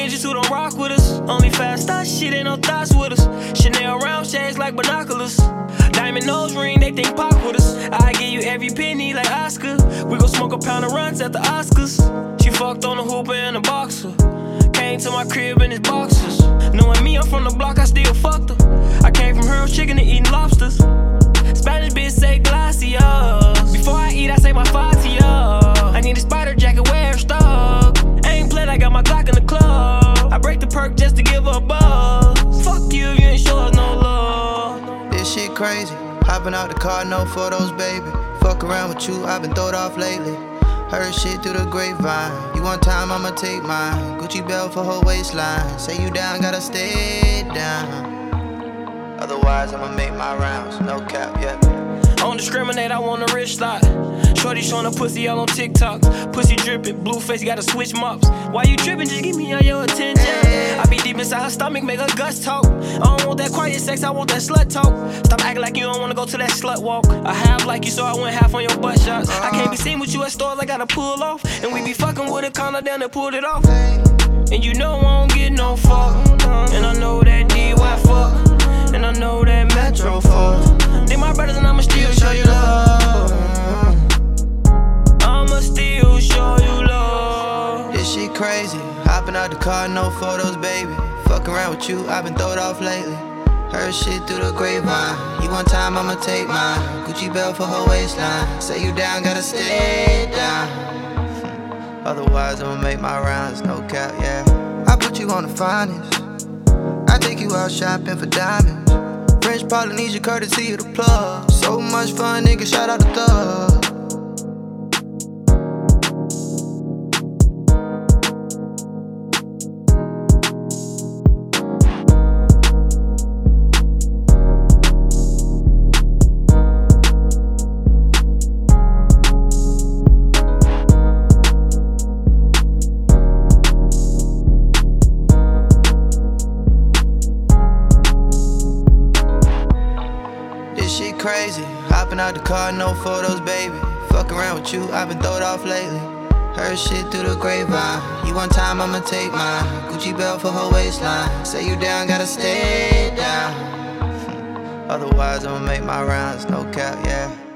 bitches who don't rock with us. Only fast thoughts, shit ain't no thoughts with us. Chanel round shades like binoculars. Diamond nose ring, they think pop with us. I give you every penny like Oscar. We gon' smoke a pound of runs at the Oscars. She fucked on a hooper and a boxer. Came to my crib in his boxers. Knowing me, I'm from the block, I still fucked her. I came from Harold's Chicken to eating lobsters. Spanish bitch say glacios. Before I eat, I say my fatio. I need a spider jacket, wear stock. Ain't played, I got my Glock in the club. I break the perk just to give her a buzz. Fuck you if you ain't show us no love. This shit crazy. Hopping out the car, no photos, baby. Fuck around with you, I've been throwed off lately. Heard shit through the grapevine. You want time, I'ma take mine. Gucci belt for her waistline. Say you down, gotta stay down. Otherwise, I'ma make my rounds. No cap, yeah. I don't discriminate, I want a rich lot. Shorty showing her pussy all on TikTok. Pussy dripping, blue face, gotta switch mops. Why you tripping? Just give me all your attention. I be deep inside her stomach, make her guts talk. I don't want that quiet sex, I want that slut talk. Stop acting like you don't wanna go to that slut walk. I have like you, so I went half on your butt shots. I can't be seen with you at stores, I gotta pull off. And we be fucking with a collar down and pulled it off. And you know I don't get no fuck. And I know that DY fuck. And I know that Metro fuck. They my brothers and I'ma still show you love. I'ma still show you love. This shit crazy. Hopping out the car, no photos, baby. Fuck around with you, I've been throwed off lately. Heard shit through the grapevine. You want time, I'ma take mine. Gucci belt for her waistline. Say you down, gotta stay down. Otherwise, I'ma make my rounds, no cap, yeah. I put you on the finest. I take you out shopping for diamonds. French Polynesia, courtesy of the plug. So much fun, nigga, shout out to Thug. Shit crazy, hopping out the car, no photos, baby. Fuck around with you, I've been throwed off lately. Heard shit through the grapevine. You want time, I'ma take mine. Gucci belt for her waistline. Say you down, gotta stay down. Otherwise, I'ma make my rounds, no cap, yeah.